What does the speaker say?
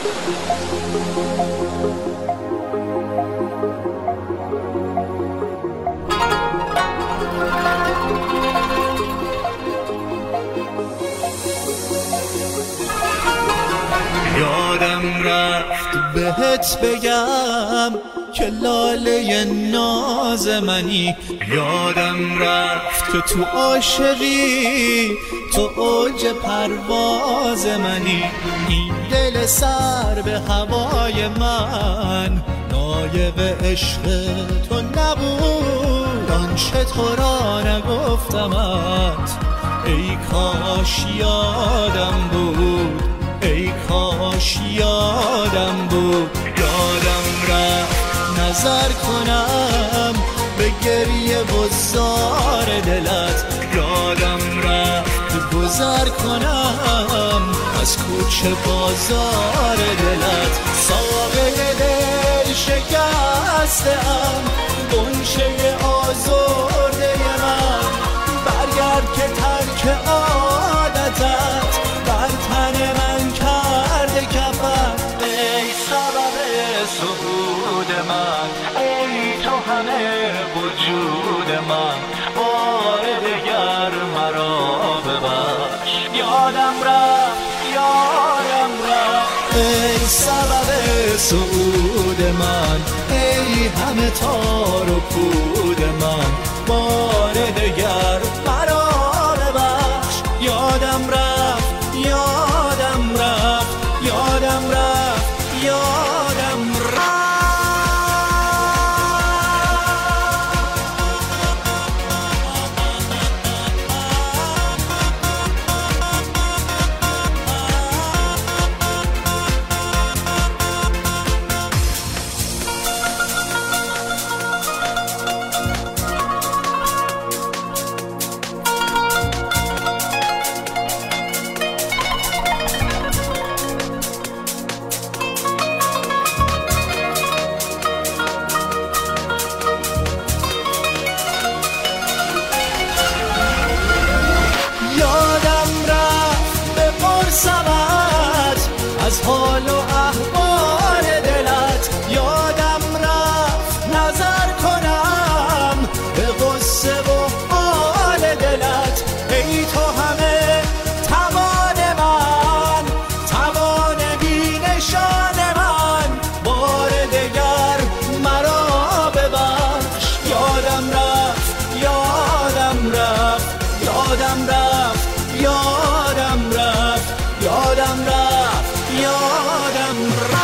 یادم رفت بهت بگم که لاله ناز منی، یادم رفت که تو عاشقی تو اوج پرواز منی. این دل سر به هوای من نایب عشق تو نبود، آنچه تو را نگفتمت ای کاش یادم بود، ای کاش یادم بود. یادم رفت نظر کنم به گریه و زار دلت، یادم رفت گذر کنم از کوچه بازار دلت. ساقه دل شکسته‌ام، غنچه آزرده من، برگرد که ترک عادتت بر تن من کرده کفن. ای سبب صعود من، ای تو همه وجود من، بار دگر مرا ببخش. یادم رفت، یادم رفت، ای سبب صعود من، ای همه تار و پود من، بار دگر مرا ببخش. یادم رفت، یادم رفت، یادم رفت، یادم رفت. از حال و احوال دلت، یادم رفت نظر کنم به غصه و حال دلت. ای تو همه توان من، توان بی نشان من، بار دگر مرا ببخش. یادم رفت، یادم رفت، یادم رفت، یادم رفت، یادم رفت، یادم رفت.